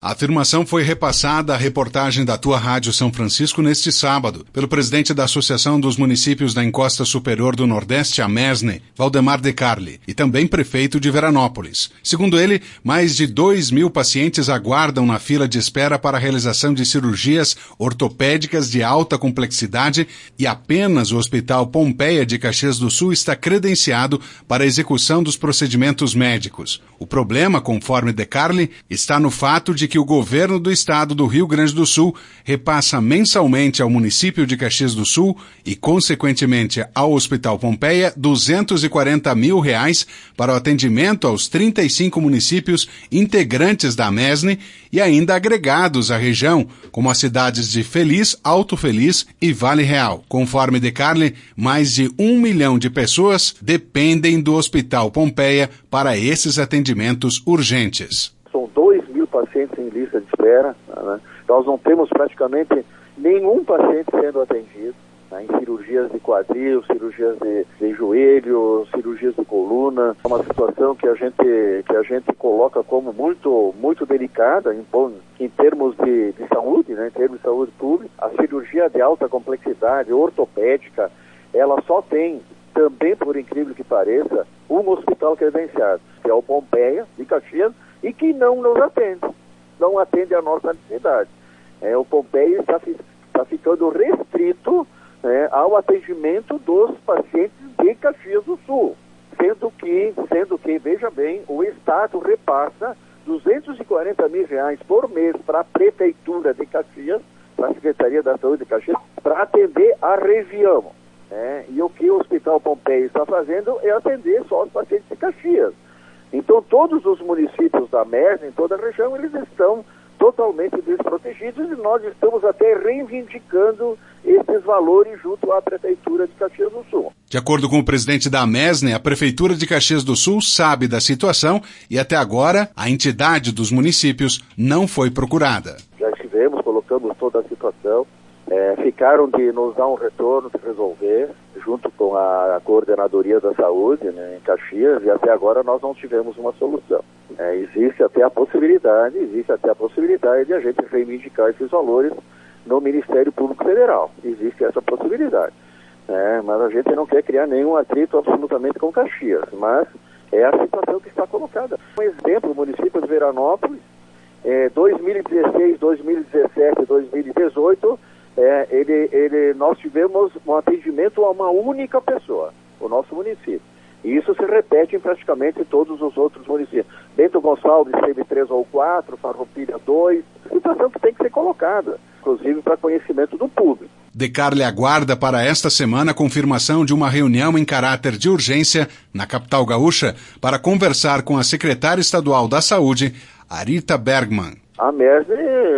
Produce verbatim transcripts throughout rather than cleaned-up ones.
A afirmação foi repassada à reportagem da Tua Rádio São Francisco neste sábado, pelo presidente da Associação dos Municípios da Encosta Superior do Nordeste, a MESNE, Valdemar De Carli, e também prefeito de Veranópolis. Segundo ele, mais de dois mil pacientes aguardam na fila de espera para a realização de cirurgias ortopédicas de alta complexidade e apenas o Hospital Pompeia de Caxias do Sul está credenciado para a execução dos procedimentos médicos. O problema, conforme De Carli, está no fato de que o governo do estado do Rio Grande do Sul repassa mensalmente ao município de Caxias do Sul e, consequentemente, ao Hospital Pompeia, duzentos e quarenta mil reais para o atendimento aos trinta e cinco municípios integrantes da MESNE e ainda agregados à região, como as cidades de Feliz, Alto Feliz e Vale Real. Conforme De Carli, mais de um milhão de pessoas dependem do Hospital Pompeia para esses atendimentos urgentes. São dois mil pacientes em lista de espera, né? Nós não temos praticamente nenhum paciente sendo atendido, né? Em cirurgias de quadril, cirurgias de, de joelho, cirurgias de coluna. É uma situação que a gente, que a gente coloca como muito, muito delicada em, em termos de, de saúde, né? Em termos de saúde pública. A cirurgia de alta complexidade, ortopédica, ela só tem, também por incrível que pareça, um hospital credenciado, que é o Pompeia de Caxias, e que não nos atende, não atende a nossa necessidade. É, o Pompeia está, está ficando restrito, né, ao atendimento dos pacientes de Caxias do Sul, sendo que, sendo que, veja bem, o Estado repassa duzentos e quarenta mil reais por mês para a Prefeitura de Caxias, para a Secretaria da Saúde de Caxias, para atender a região. Né, e o que o Hospital Pompeia está fazendo é atender só os pacientes de Caxias. Então, todos os municípios da MESNE, em toda a região, eles estão totalmente desprotegidos e nós estamos até reivindicando esses valores junto à Prefeitura de Caxias do Sul. De acordo com o presidente da MESNE, a Prefeitura de Caxias do Sul sabe da situação e até agora a entidade dos municípios não foi procurada. Já estivemos, colocamos toda a situação, é, ficaram de nos dar um retorno, de resolver, junto com a Coordenadoria da Saúde, né, em Caxias, e até agora nós não tivemos uma solução. É, existe até a possibilidade, existe até a possibilidade de a gente reivindicar esses valores no Ministério Público Federal. Existe essa possibilidade. É, mas a gente não quer criar nenhum atrito absolutamente com Caxias, mas é a situação que está colocada. Um exemplo, o município de Veranópolis, é, dois mil e dezesseis, dois mil e dezessete, dois mil e dezoito, É, ele, ele, nós tivemos um atendimento a uma única pessoa, o nosso município. E isso se repete em praticamente todos os outros municípios. Bento Gonçalves teve três ou quatro, Farroupilha dois, situação que tem que ser colocada, inclusive para conhecimento do público. De Carli aguarda para esta semana a confirmação de uma reunião em caráter de urgência na capital gaúcha para conversar com a secretária estadual da Saúde, Arita Bergman. A MESNE,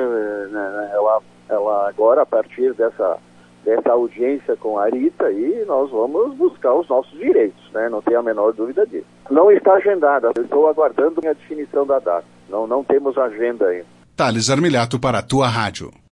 ela Ela agora, a partir dessa, dessa audiência com a Arita, aí nós vamos buscar os nossos direitos, né? Não tem a menor dúvida disso. Não está agendada, eu estou aguardando a definição da data. Não, não temos agenda ainda. Thales Armiliato para a Tua Rádio.